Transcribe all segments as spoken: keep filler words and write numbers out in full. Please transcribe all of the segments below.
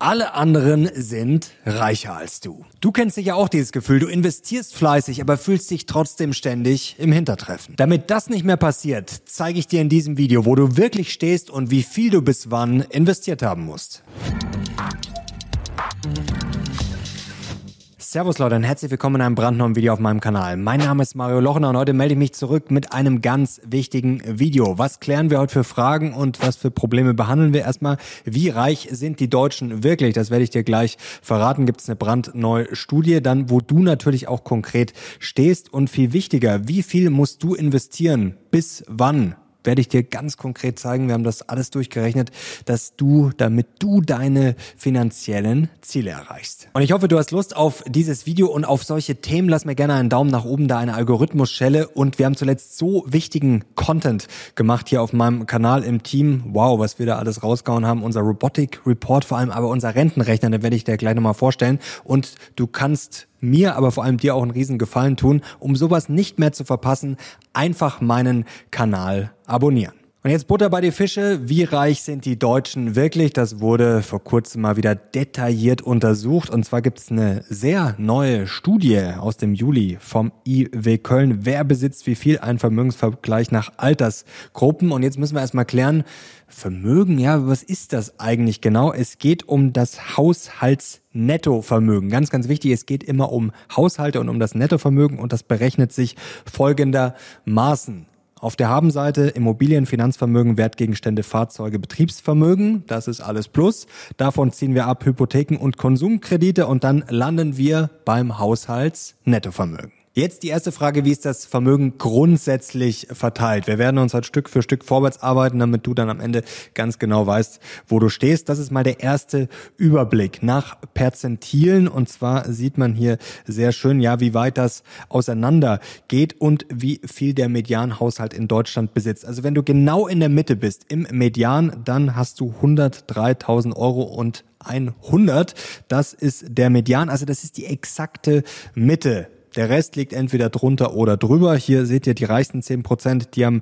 Alle anderen sind reicher als du. Du kennst sicher auch dieses Gefühl, du investierst fleißig, aber fühlst dich trotzdem ständig im Hintertreffen. Damit das nicht mehr passiert, zeige ich dir in diesem Video, wo du wirklich stehst und wie viel du bis wann investiert haben musst. Servus Leute und herzlich willkommen in einem brandneuen Video auf meinem Kanal. Mein Name ist Mario Lochner und heute melde ich mich zurück mit einem ganz wichtigen Video. Was klären wir heute für Fragen und was für Probleme behandeln wir erstmal? Wie reich sind die Deutschen wirklich? Das werde ich dir gleich verraten. Gibt es eine brandneue Studie, dann wo du natürlich auch konkret stehst und viel wichtiger, wie viel musst du investieren? Bis wann? Werde ich dir ganz konkret zeigen. Wir haben das alles durchgerechnet, dass du, damit du deine finanziellen Ziele erreichst. Und ich hoffe, du hast Lust auf dieses Video und auf solche Themen. Lass mir gerne einen Daumen nach oben da, eine Algorithmusschelle. Und wir haben zuletzt so wichtigen Content gemacht hier auf meinem Kanal im Team. Wow, was wir da alles rausgehauen haben. Unser Robotic Report vor allem, aber unser Rentenrechner, den werde ich dir gleich nochmal vorstellen. Und du kannst mir, aber vor allem dir auch einen riesen Gefallen tun, um sowas nicht mehr zu verpassen, einfach meinen Kanal abonnieren. Und jetzt Butter bei die Fische. Wie reich sind die Deutschen wirklich? Das wurde vor kurzem mal wieder detailliert untersucht. Und zwar gibt es eine sehr neue Studie aus dem Juli vom I W Köln. Wer besitzt wie viel? Ein Vermögensvergleich nach Altersgruppen. Und jetzt müssen wir erstmal klären, Vermögen, ja, was ist das eigentlich genau? Es geht um das Haushaltsnettovermögen. Ganz, ganz wichtig, es geht immer um Haushalte und um das Nettovermögen und das berechnet sich folgendermaßen. Auf der Habenseite Immobilien, Finanzvermögen, Wertgegenstände, Fahrzeuge, Betriebsvermögen, das ist alles Plus. Davon ziehen wir ab Hypotheken und Konsumkredite und dann landen wir beim Haushaltsnettovermögen. Jetzt die erste Frage, wie ist das Vermögen grundsätzlich verteilt? Wir werden uns halt Stück für Stück vorwärts arbeiten, damit du dann am Ende ganz genau weißt, wo du stehst. Das ist mal der erste Überblick nach Perzentilen und zwar sieht man hier sehr schön, ja, wie weit das auseinander geht und wie viel der Medianhaushalt in Deutschland besitzt. Also wenn du genau in der Mitte bist, im Median, dann hast du hundertdreitausend Euro und hundert. Das ist der Median, also das ist die exakte Mitte. Der Rest liegt entweder drunter oder drüber. Hier seht ihr die reichsten zehn Prozent, die haben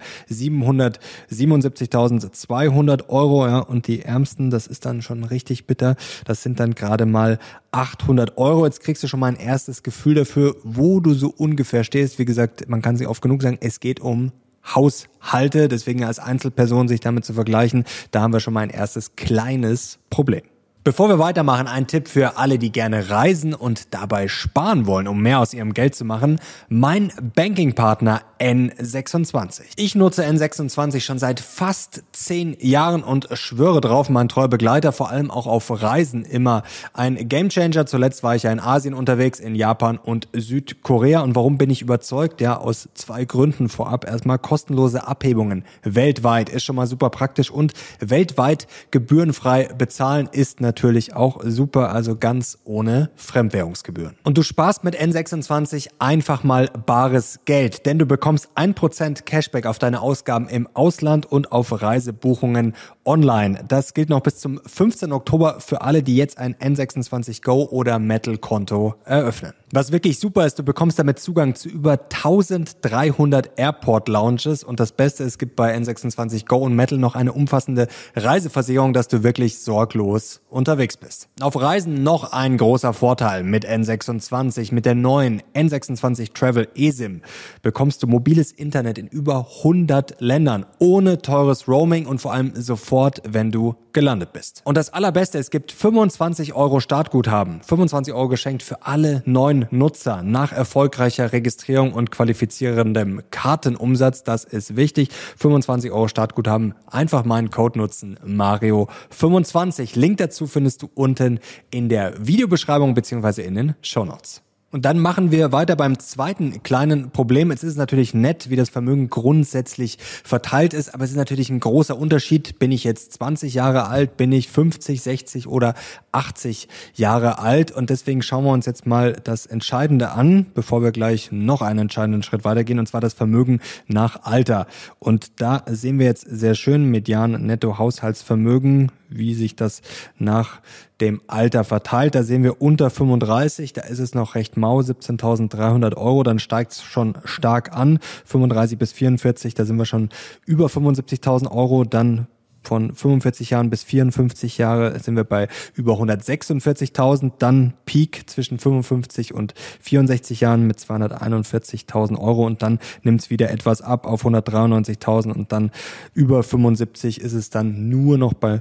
siebenhundertsiebenundsiebzigtausendzweihundert Euro, ja, und die ärmsten, das ist dann schon richtig bitter, das sind dann gerade mal achthundert Euro. Jetzt kriegst du schon mal ein erstes Gefühl dafür, wo du so ungefähr stehst. Wie gesagt, man kann sich oft genug sagen, es geht um Haushalte, deswegen als Einzelperson sich damit zu vergleichen, da haben wir schon mal ein erstes kleines Problem. Bevor wir weitermachen, ein Tipp für alle, die gerne reisen und dabei sparen wollen, um mehr aus ihrem Geld zu machen. Mein Bankingpartner N sechsundzwanzig. Ich nutze N sechsundzwanzig schon seit fast zehn Jahren und schwöre drauf, mein treuer Begleiter, vor allem auch auf Reisen immer ein Gamechanger. Zuletzt war ich ja in Asien unterwegs, in Japan und Südkorea. Und warum bin ich überzeugt? Ja, aus zwei Gründen vorab. Erstmal kostenlose Abhebungen weltweit ist schon mal super praktisch und weltweit gebührenfrei bezahlen ist natürlich natürlich auch super, also ganz ohne Fremdwährungsgebühren. Und du sparst mit N sechsundzwanzig einfach mal bares Geld, denn du bekommst ein Prozent Cashback auf deine Ausgaben im Ausland und auf Reisebuchungen online. Das gilt noch bis zum fünfzehnten Oktober für alle, die jetzt ein N sechsundzwanzig Go oder Metal Konto eröffnen. Was wirklich super ist, du bekommst damit Zugang zu über eintausenddreihundert Airport Lounges und das Beste, es gibt bei N sechsundzwanzig Go und Metal noch eine umfassende Reiseversicherung, dass du wirklich sorglos unterwegs bist. Auf Reisen noch ein großer Vorteil mit N sechsundzwanzig. Mit der neuen N sechsundzwanzig Travel eSIM bekommst du mobiles Internet in über hundert Ländern ohne teures Roaming und vor allem sofort, wenn du gelandet bist. Und das Allerbeste, es gibt fünfundzwanzig Euro Startguthaben, fünfundzwanzig Euro geschenkt für alle neuen Nutzer nach erfolgreicher Registrierung und qualifizierendem Kartenumsatz. Das ist wichtig. fünfundzwanzig Euro Startguthaben, einfach meinen Code nutzen, Mario fünfundzwanzig. Link dazu findest du unten in der Videobeschreibung bzw. in den Shownotes. Und dann machen wir weiter beim zweiten kleinen Problem. Es ist natürlich nett, wie das Vermögen grundsätzlich verteilt ist, aber es ist natürlich ein großer Unterschied. Bin ich jetzt zwanzig Jahre alt, bin ich fünfzig, sechzig oder achtzig Jahre alt? Und deswegen schauen wir uns jetzt mal das Entscheidende an, bevor wir gleich noch einen entscheidenden Schritt weitergehen, und zwar das Vermögen nach Alter. Und da sehen wir jetzt sehr schön Median Netto-Haushaltsvermögen, wie sich das nach dem Alter verteilt. Da sehen wir unter fünfunddreißig, da ist es noch recht mau, siebzehntausenddreihundert Euro, dann steigt es schon stark an. fünfunddreißig bis vierundvierzig, da sind wir schon über fünfundsiebzigtausend Euro, dann von fünfundvierzig Jahren bis vierundfünfzig Jahre sind wir bei über hundertsechsundvierzigtausend, dann Peak zwischen fünfundfünfzig und vierundsechzig Jahren mit zweihunderteinundvierzigtausend Euro und dann nimmt es wieder etwas ab auf hundertdreiundneunzigtausend und dann über fünfundsiebzig ist es dann nur noch bei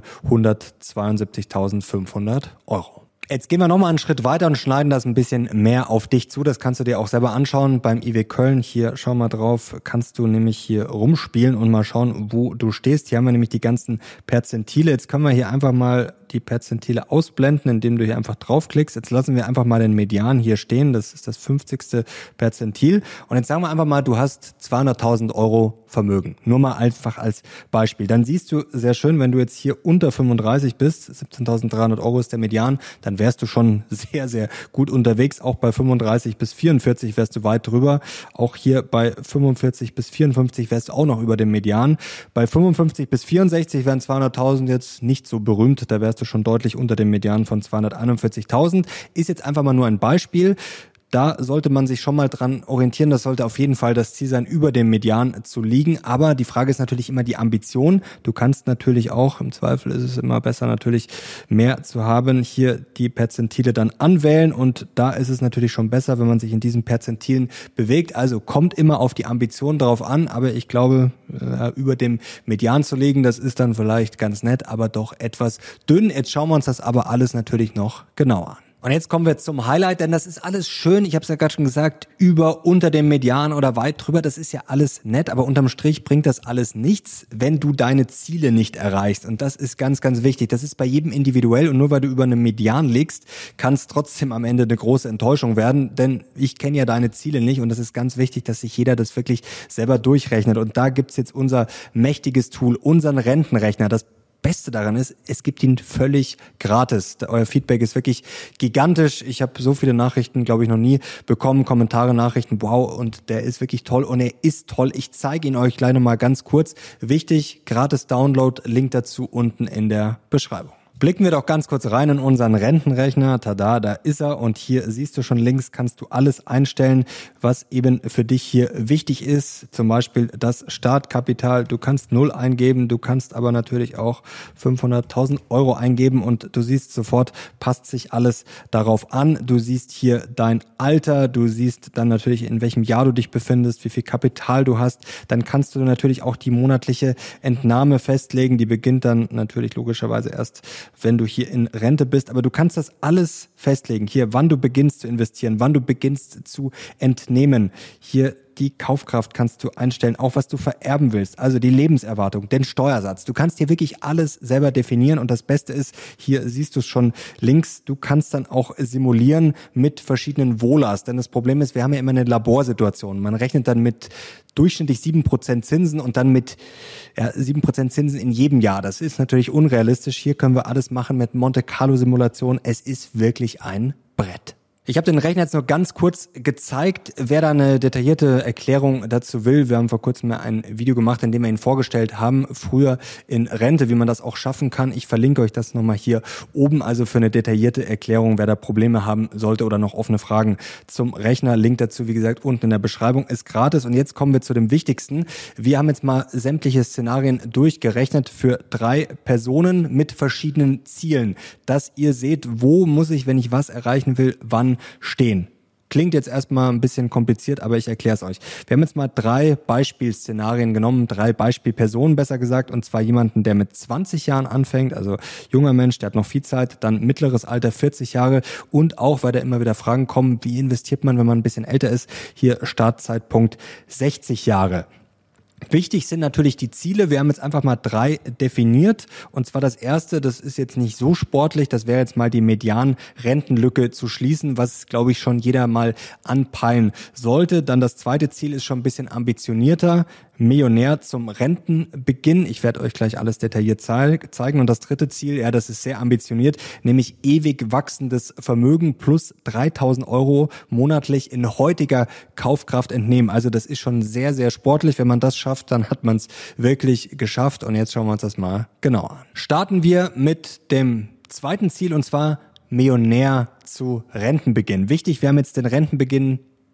hundertzweiundsiebzigtausendfünfhundert Euro. Jetzt gehen wir nochmal einen Schritt weiter und schneiden das ein bisschen mehr auf dich zu. Das kannst du dir auch selber anschauen beim I W Köln. Hier, schau mal drauf, kannst du nämlich hier rumspielen und mal schauen, wo du stehst. Hier haben wir nämlich die ganzen Perzentile. Jetzt können wir hier einfach mal die Perzentile ausblenden, indem du hier einfach draufklickst. Jetzt lassen wir einfach mal den Median hier stehen. Das ist das fünfzigste Perzentil. Und jetzt sagen wir einfach mal, du hast zweihunderttausend Euro Vermögen. Nur mal einfach als Beispiel. Dann siehst du sehr schön, wenn du jetzt hier unter fünfunddreißig bist, siebzehntausenddreihundert Euro ist der Median, dann wärst du schon sehr, sehr gut unterwegs. Auch bei fünfunddreißig bis vierundvierzig wärst du weit drüber. Auch hier bei fünfundvierzig bis vierundfünfzig wärst du auch noch über dem Median. Bei fünfundfünfzig bis vierundsechzig wären zweihunderttausend jetzt nicht so berühmt. Da wärst du schon deutlich unter dem Median von zweihunderteinundvierzigtausend. Ist jetzt einfach mal nur ein Beispiel. Da sollte man sich schon mal dran orientieren. Das sollte auf jeden Fall das Ziel sein, über dem Median zu liegen. Aber die Frage ist natürlich immer die Ambition. Du kannst natürlich auch, im Zweifel ist es immer besser, natürlich mehr zu haben, hier die Perzentile dann anwählen. Und da ist es natürlich schon besser, wenn man sich in diesen Perzentilen bewegt. Also kommt immer auf die Ambition drauf an. Aber ich glaube, über dem Median zu liegen, das ist dann vielleicht ganz nett, aber doch etwas dünn. Jetzt schauen wir uns das aber alles natürlich noch genauer an. Und jetzt kommen wir zum Highlight, denn das ist alles schön, ich habe es ja gerade schon gesagt, über, unter dem Median oder weit drüber, das ist ja alles nett, aber unterm Strich bringt das alles nichts, wenn du deine Ziele nicht erreichst. Und das ist ganz, ganz wichtig. Das ist bei jedem individuell und nur weil du über einem Median liegst, kann es trotzdem am Ende eine große Enttäuschung werden, denn ich kenne ja deine Ziele nicht und das ist ganz wichtig, dass sich jeder das wirklich selber durchrechnet. Und da gibt's jetzt unser mächtiges Tool, unseren Rentenrechner. Das Beste daran ist, es gibt ihn völlig gratis. Euer Feedback ist wirklich gigantisch. Ich habe so viele Nachrichten, glaube ich, noch nie bekommen. Kommentare, Nachrichten, wow, und der ist wirklich toll und er ist toll. Ich zeige ihn euch gleich nochmal ganz kurz. Wichtig, gratis Download, Link dazu unten in der Beschreibung. Blicken wir doch ganz kurz rein in unseren Rentenrechner. Tada, da ist er. Und hier siehst du schon links, kannst du alles einstellen, was eben für dich hier wichtig ist. Zum Beispiel das Startkapital. Du kannst null eingeben, du kannst aber natürlich auch fünfhunderttausend Euro eingeben und du siehst sofort, passt sich alles darauf an. Du siehst hier dein Alter, du siehst dann natürlich, in welchem Jahr du dich befindest, wie viel Kapital du hast. Dann kannst du natürlich auch die monatliche Entnahme festlegen. Die beginnt dann natürlich logischerweise erst, wenn du hier in Rente bist. Aber du kannst das alles festlegen. Hier, wann du beginnst zu investieren, wann du beginnst zu entnehmen. Hier die Kaufkraft kannst du einstellen, auch was du vererben willst, also die Lebenserwartung, den Steuersatz. Du kannst hier wirklich alles selber definieren und das Beste ist, hier siehst du es schon links, du kannst dann auch simulieren mit verschiedenen Volas, denn das Problem ist, wir haben ja immer eine Laborsituation. Man rechnet dann mit durchschnittlich sieben Prozent Zinsen und dann mit ja, sieben Prozent Zinsen in jedem Jahr. Das ist natürlich unrealistisch. Hier können wir alles machen mit Monte Carlo Simulation. Es ist wirklich ein Brett. Ich habe den Rechner jetzt nur ganz kurz gezeigt. Wer da eine detaillierte Erklärung dazu will, wir haben vor kurzem mal ein Video gemacht, in dem wir ihn vorgestellt haben, früher in Rente, wie man das auch schaffen kann. Ich verlinke euch das nochmal hier oben, also für eine detaillierte Erklärung, wer da Probleme haben sollte oder noch offene Fragen zum Rechner. Link dazu, wie gesagt, unten in der Beschreibung, ist gratis. Und jetzt kommen wir zu dem Wichtigsten. Wir haben jetzt mal sämtliche Szenarien durchgerechnet für drei Personen mit verschiedenen Zielen, dass ihr seht, wo muss ich, wenn ich was erreichen will, wann stehen. Klingt jetzt erstmal ein bisschen kompliziert, aber ich erkläre es euch. Wir haben jetzt mal drei Beispielszenarien genommen, drei Beispielpersonen besser gesagt, und zwar jemanden, der mit zwanzig Jahren anfängt, also junger Mensch, der hat noch viel Zeit, dann mittleres Alter vierzig Jahre und auch, weil da immer wieder Fragen kommen, wie investiert man, wenn man ein bisschen älter ist, hier Startzeitpunkt sechzig Jahre. Wichtig sind natürlich die Ziele. Wir haben jetzt einfach mal drei definiert. Und zwar das erste, das ist jetzt nicht so sportlich, das wäre jetzt mal die Median-Rentenlücke zu schließen, was, glaube ich, schon jeder mal anpeilen sollte. Dann das zweite Ziel ist schon ein bisschen ambitionierter. Millionär zum Rentenbeginn. Ich werde euch gleich alles detailliert zeigen. Und das dritte Ziel, ja, das ist sehr ambitioniert, nämlich ewig wachsendes Vermögen plus dreitausend Euro monatlich in heutiger Kaufkraft entnehmen. Also das ist schon sehr, sehr sportlich. Wenn man das schafft, dann hat man es wirklich geschafft. Und jetzt schauen wir uns das mal genauer an. Starten wir mit dem zweiten Ziel, und zwar Millionär zu Rentenbeginn. Wichtig, wir haben jetzt den Rentenbeginn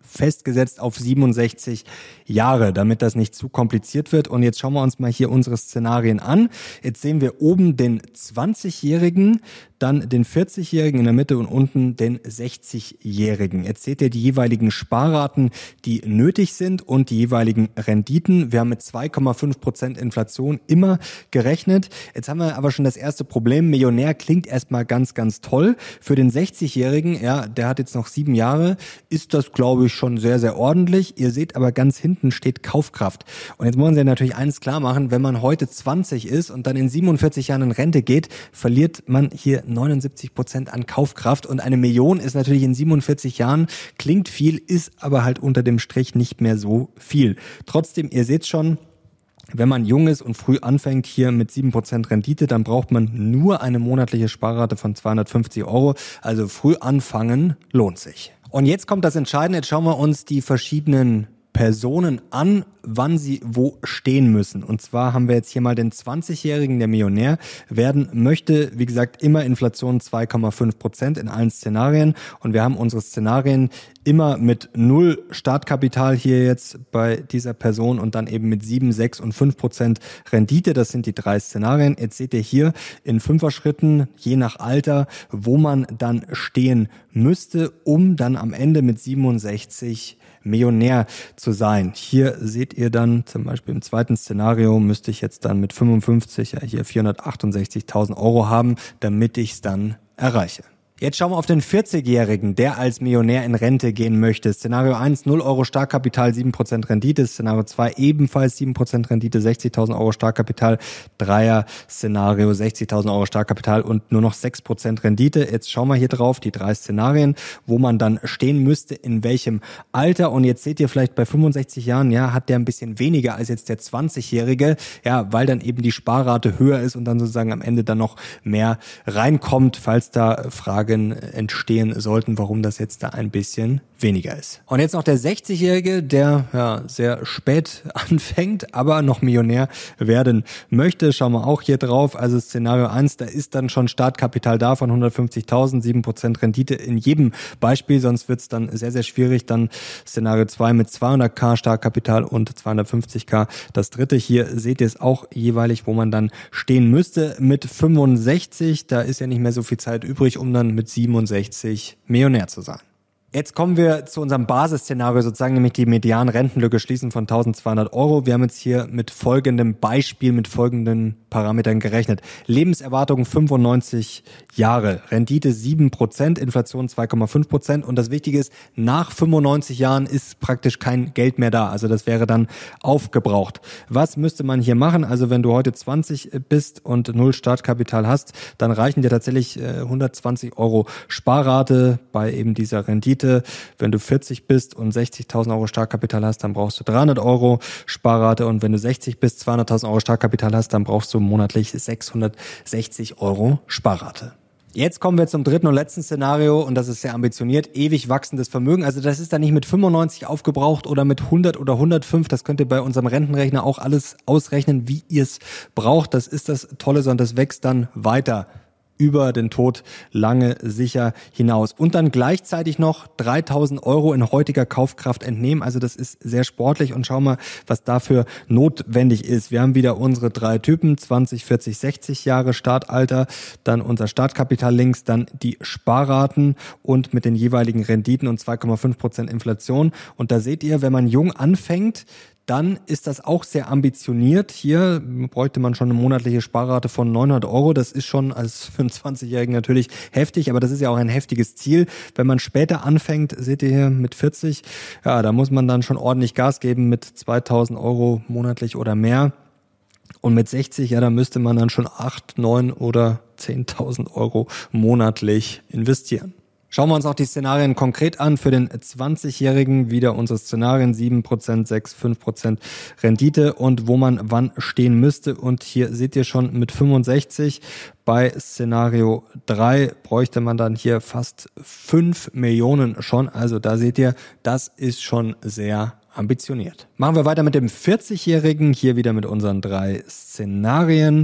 festgesetzt auf siebenundsechzig Jahre, damit das nicht zu kompliziert wird. Und jetzt schauen wir uns mal hier unsere Szenarien an. Jetzt sehen wir oben den zwanzigjährigen, dann den vierzigjährigen in der Mitte und unten den sechzigjährigen. Jetzt seht ihr die jeweiligen Sparraten, die nötig sind und die jeweiligen Renditen. Wir haben mit zwei Komma fünf Prozent Inflation immer gerechnet. Jetzt haben wir aber schon das erste Problem. Millionär klingt erstmal ganz, ganz toll. Für den sechzigjährigen, ja, der hat jetzt noch sieben Jahre, ist das, glaube ich, schon sehr, sehr ordentlich. Ihr seht aber ganz hinten steht Kaufkraft. Und jetzt wollen Sie natürlich eines klar machen, wenn man heute zwanzig ist und dann in siebenundvierzig Jahren in Rente geht, verliert man hier neunundsiebzig Prozent an Kaufkraft. Und eine Million ist natürlich in siebenundvierzig Jahren, klingt viel, ist aber halt unter dem Strich nicht mehr so viel. Trotzdem, ihr seht schon, wenn man jung ist und früh anfängt hier mit sieben Prozent Rendite, dann braucht man nur eine monatliche Sparrate von zweihundertfünfzig Euro. Also früh anfangen lohnt sich. Und jetzt kommt das Entscheidende. Jetzt schauen wir uns die verschiedenen Personen an, wann sie wo stehen müssen. Und zwar haben wir jetzt hier mal den zwanzigjährigen, der Millionär werden möchte. Wie gesagt, immer Inflation zwei Komma fünf Prozent in allen Szenarien. Und wir haben unsere Szenarien immer mit null Startkapital hier jetzt bei dieser Person und dann eben mit sieben, sechs und fünf Prozent Rendite. Das sind die drei Szenarien. Jetzt seht ihr hier in Fünfer-Schritten, je nach Alter, wo man dann stehen müsste, um dann am Ende mit siebenundsechzig Millionär zu sein. Hier seht ihr dann zum Beispiel im zweiten Szenario müsste ich jetzt dann mit fünfundfünfzig, ja hier vierhundertachtundsechzigtausend Euro haben, damit ich es dann erreiche. Jetzt schauen wir auf den vierzigjährigen, der als Millionär in Rente gehen möchte. Szenario eins, null Euro Startkapital, sieben Prozent Rendite. Szenario zwei, ebenfalls sieben Prozent Rendite, sechzigtausend Euro Startkapital. Dreier-Szenario, sechzigtausend Euro Startkapital und nur noch sechs Prozent Rendite. Jetzt schauen wir hier drauf, die drei Szenarien, wo man dann stehen müsste, in welchem Alter. Und jetzt seht ihr vielleicht bei fünfundsechzig Jahren, ja, hat der ein bisschen weniger als jetzt der zwanzigjährige, ja, weil dann eben die Sparrate höher ist und dann sozusagen am Ende dann noch mehr reinkommt, falls da Fragen entstehen sollten, warum das jetzt da ein bisschen weniger ist. Und jetzt noch der sechzigjährige, der ja sehr spät anfängt, aber noch Millionär werden möchte. Schauen wir auch hier drauf. Also Szenario eins, da ist dann schon Startkapital da von hundertfünfzigtausend, sieben Prozent Rendite in jedem Beispiel, sonst wird es dann sehr, sehr schwierig. Dann Szenario zwei mit zweihunderttausend Startkapital und zweihundertfünfzigtausend. Das dritte hier seht ihr es auch jeweilig, wo man dann stehen müsste mit fünfundsechzig. Da ist ja nicht mehr so viel Zeit übrig, um dann mit siebenundsechzig Millionär zu sein. Jetzt kommen wir zu unserem Basisszenario sozusagen, nämlich die Median-Rentenlücke schließen von eintausendzweihundert Euro. Wir haben jetzt hier mit folgendem Beispiel, mit folgenden Parametern gerechnet. Lebenserwartung fünfundneunzig Jahre, Rendite sieben Prozent, Inflation zwei Komma fünf Prozent und das Wichtige ist, nach fünfundneunzig Jahren ist praktisch kein Geld mehr da, also das wäre dann aufgebraucht. Was müsste man hier machen? Also wenn du heute zwanzig bist und null Startkapital hast, dann reichen dir tatsächlich hundertzwanzig Euro Sparrate bei eben dieser Rendite. Wenn du vierzig bist und sechzigtausend Euro Startkapital hast, dann brauchst du dreihundert Euro Sparrate und wenn du sechzig bist, zweihunderttausend Euro Startkapital hast, dann brauchst du monatlich sechshundertsechzig Euro Sparrate. Jetzt kommen wir zum dritten und letzten Szenario und das ist sehr ambitioniert, ewig wachsendes Vermögen. Also das ist dann nicht mit fünfundneunzig aufgebraucht oder mit hundert oder hundertfünf. Das könnt ihr bei unserem Rentenrechner auch alles ausrechnen, wie ihr es braucht. Das ist das Tolle, sondern das wächst dann weiter über den Tod lange sicher hinaus. Und dann gleichzeitig noch dreitausend Euro in heutiger Kaufkraft entnehmen. Also das ist sehr sportlich und schau mal, was dafür notwendig ist. Wir haben wieder unsere drei Typen, zwanzig, vierzig, sechzig Jahre Startalter, dann unser Startkapital links, dann die Sparraten und mit den jeweiligen Renditen und zwei Komma fünf Prozent Inflation. Und da seht ihr, wenn man jung anfängt, dann ist das auch sehr ambitioniert. Hier bräuchte man schon eine monatliche Sparrate von neunhundert Euro. Das ist schon als fünfundzwanzigjährigen natürlich heftig, aber das ist ja auch ein heftiges Ziel. Wenn man später anfängt, seht ihr hier mit vierzig, ja, da muss man dann schon ordentlich Gas geben mit zweitausend Euro monatlich oder mehr. Und mit sechzig, ja, da müsste man dann schon acht, neun oder zehntausend Euro monatlich investieren. Schauen wir uns auch die Szenarien konkret an. Für den zwanzigjährigen wieder unsere Szenarien sieben Prozent, sechs, fünf Prozent Rendite und wo man wann stehen müsste. Und hier seht ihr schon mit fünfundsechzig bei Szenario drei bräuchte man dann hier fast fünf Millionen schon. Also da seht ihr, das ist schon sehr ambitioniert. Machen wir weiter mit dem vierzigjährigen, hier wieder mit unseren drei Szenarien.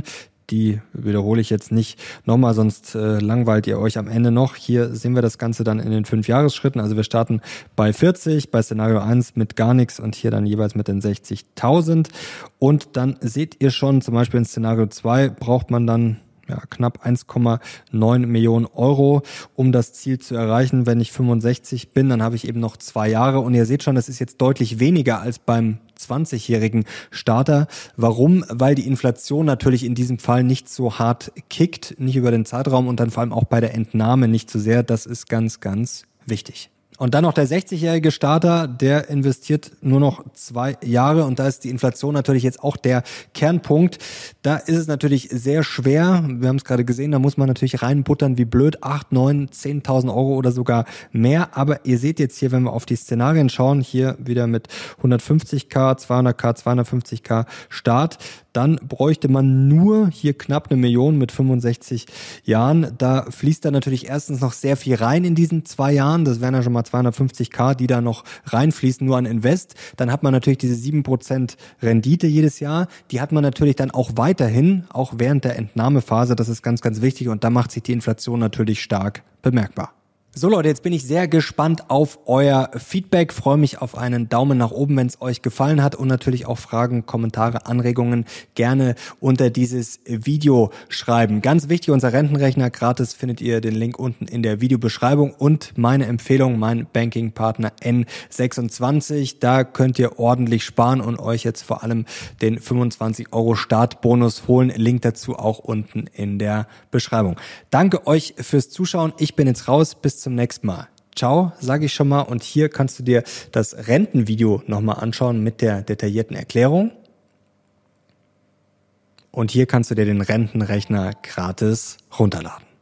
Die wiederhole ich jetzt nicht nochmal, sonst äh, langweilt ihr euch am Ende noch. Hier sehen wir das Ganze dann in den fünf Jahresschritten. Also wir starten bei vierzig, bei Szenario eins mit gar nichts und hier dann jeweils mit den sechzigtausend. Und dann seht ihr schon, zum Beispiel in Szenario zwei braucht man dann ja, knapp eins Komma neun Millionen Euro, um das Ziel zu erreichen. Wenn ich fünfundsechzig bin, dann habe ich eben noch zwei Jahre. Und ihr seht schon, das ist jetzt deutlich weniger als beim zwanzigjährigen Starter. Warum? Weil die Inflation natürlich in diesem Fall nicht so hart kickt, nicht über den Zeitraum und dann vor allem auch bei der Entnahme nicht so sehr. Das ist ganz, ganz wichtig. Und dann noch der sechzigjährige Starter, der investiert nur noch zwei Jahre und da ist die Inflation natürlich jetzt auch der Kernpunkt. Da ist es natürlich sehr schwer, wir haben es gerade gesehen, da muss man natürlich reinbuttern wie blöd, acht, neun, zehntausend Euro oder sogar mehr. Aber ihr seht jetzt hier, wenn wir auf die Szenarien schauen, hier wieder mit hundertfünfzigtausend, zweihunderttausend, zweihundertfünfzigtausend Start, dann bräuchte man nur hier knapp eine Million mit fünfundsechzig Jahren. Da fließt dann natürlich erstens noch sehr viel rein in diesen zwei Jahren. Das wären ja schon mal zweihundertfünfzigtausend, die da noch reinfließen, nur an Invest. Dann hat man natürlich diese sieben Prozent Rendite jedes Jahr. Die hat man natürlich dann auch weiterhin, auch während der Entnahmephase. Das ist ganz, ganz wichtig und da macht sich die Inflation natürlich stark bemerkbar. So Leute, jetzt bin ich sehr gespannt auf euer Feedback, freue mich auf einen Daumen nach oben, wenn es euch gefallen hat und natürlich auch Fragen, Kommentare, Anregungen gerne unter dieses Video schreiben. Ganz wichtig, unser Rentenrechner gratis findet ihr den Link unten in der Videobeschreibung und meine Empfehlung, mein Bankingpartner N sechsundzwanzig, da könnt ihr ordentlich sparen und euch jetzt vor allem den fünfundzwanzig Euro Startbonus holen. Link dazu auch unten in der Beschreibung. Danke euch fürs Zuschauen, ich bin jetzt raus, bis zum nächsten Mal. Ciao, sage ich schon mal. Und hier kannst du dir das Rentenvideo nochmal anschauen mit der detaillierten Erklärung. Und hier kannst du dir den Rentenrechner gratis runterladen.